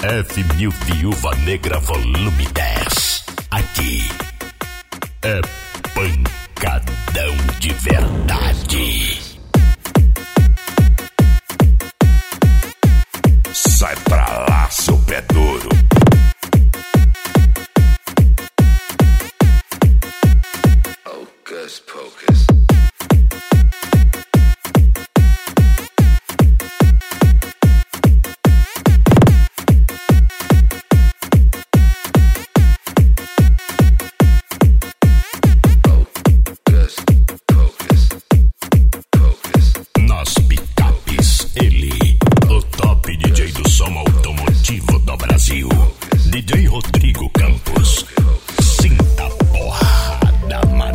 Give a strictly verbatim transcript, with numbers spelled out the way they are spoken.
F mil Viúva Negra Volume dez. Aqui é pancadão de verdade. Sai pra lá, seu pé duro. Hocus Pocus. Nas picapes, ele, o top D J do som automotivo do Brasil, D J Rodrigo Campos. Sinta a porrada, mano.